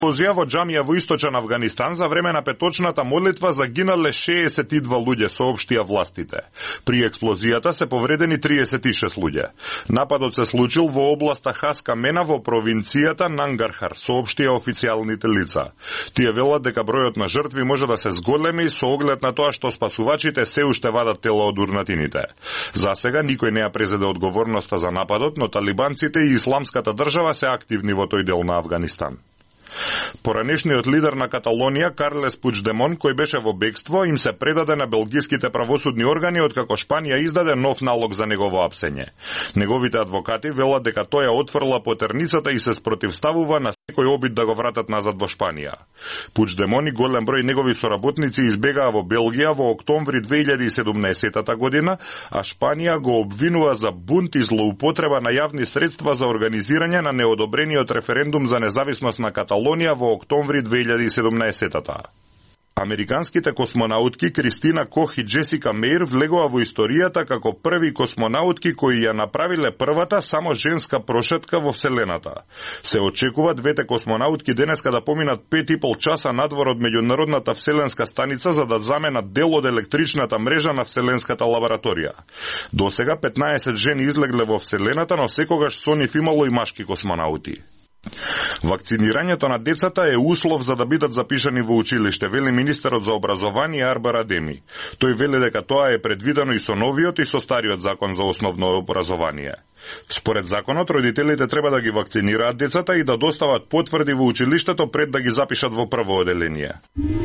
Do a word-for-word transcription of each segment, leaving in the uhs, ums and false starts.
експлозија во џамија во источен Авганистан за време на петочната молитва загинале шеесет и два луѓе, соопштија властите. При експлозијата се повредени триесет и шест луѓе. Нападот се случил во областа Хаска Мена во провинцијата Нангархар, соопштија официјалните лица. Тие велат дека бројот на жртви може да се зголеми со оглед на тоа што спасувачите се уште вадат тела од урнатините. За сега никој не ја презеде одговорноста за нападот, но талибанците и исламската држава се активни во тој дел на Авганистан. Поранешниот лидер на Каталонија, Карлес Пучдемон, кој беше во бегство, им се предаде на белгиските правосудни органи откако Шпанија издаде нов налог за негово апсење. Неговите адвокати велат дека тој ја отфрла потерницата и се спротивставува на секој обид да го вратат назад во Шпанија. Пучдемон и голем број негови соработници избегаа во Белгија во октомври две илјади и седумнаесетта година, а Шпанија го обвинува за бунт и злоупотреба на јавни средства за организирање на неодобрениот референдум за независност на Каталонија во октомври две илјади и седумнаесетта. Американските космонаутки Кристина Кох и Джесика Меир влегува во историјата како први космонаутки кои ја направиле првата само женска прошетка во Вселената. Се очекува двете космонаутки денеска да поминат пет и пол часа надвор од меѓународната вселенска станица за да заменат дел од електричната мрежа на Вселенската лабораторија. Досега петнаесет жени излегле во Вселената, но секогаш со нив имало и машки космонаути. Вакцинирањето на децата е услов за да бидат запишани во училиште, вели министерот за образование Арбар Адеми. Тој вели дека тоа е предвидено и со новиот и со стариот закон за основно образование. Според законот, родителите треба да ги вакцинираат децата и да достават потврди во училиштето пред да ги запишат во прво оделение.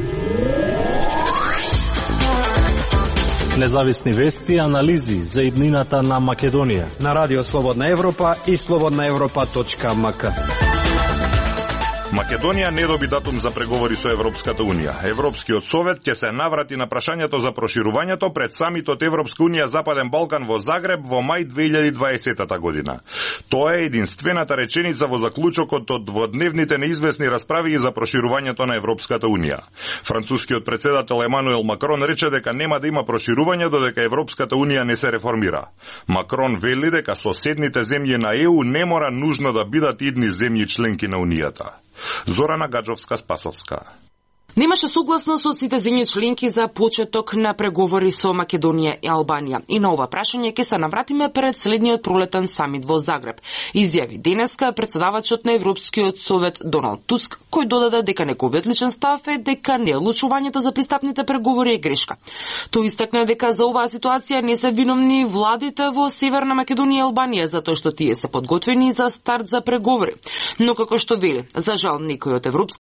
Независни вести и анализи за иднината на Македонија на Радио Слободна Европа и слободна европа точка ем ка. Македонија не доби датум за преговори со Европската Унија. Европскиот совет ќе се наврати на прашањето за проширувањето пред самитот Европска Унија Западен Балкан во Загреб во мај две илјади и дваесетта година. Тоа е единствената реченица во заклучокот од дводневните неизвестни расправи за проширувањето на Европската Унија. Францускиот председател Емануел Макрон рече дека нема да има проширување додека Европската Унија не се реформира. Макрон вели дека соседните земји на Е У не мора нужно да бидат идни земји членки на Унијата. Зорана Гаджовска-Спасовска. Немаше согласност од сите земји членки за почеток на преговори со Македонија и Албанија. И на ова прашање ќе се навратиме пред следниот пролетен самит во Загреб, изјави денеска председавачот на Европскиот совет Доналд Туск, кој додаде дека неговиот личен став е дека неодлучувањето за пристапните преговори е грешка. Тој истакна дека за оваа ситуација не се виновни владите во Северна Македонија и Албанија, затоа што тие се подготвени за старт за преговори. Но како што вели, за жал некои од европски